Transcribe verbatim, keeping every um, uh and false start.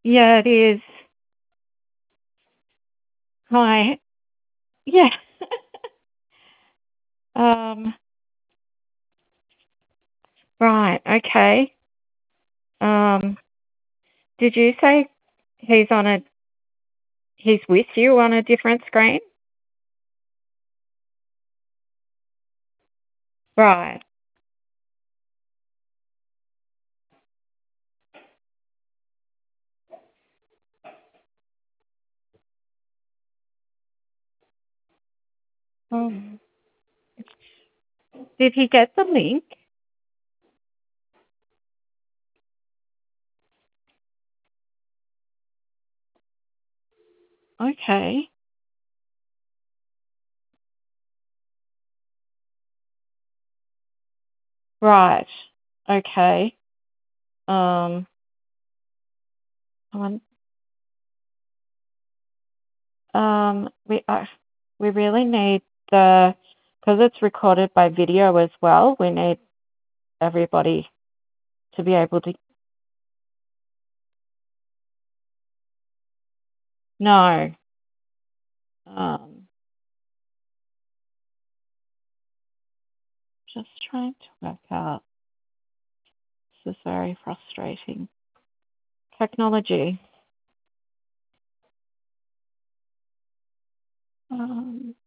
Yeah, it is. Hi. Yeah. Um, right. Okay. Um, did you say he's on a he's with you on a different screen? Right. Um, did he get the link? Okay. Right. Okay. Um, I want- um, we uh, we really need the because it's recorded by video as well. We need everybody to be able to. No. Um, just trying to work out. This is very frustrating. Technology. Um,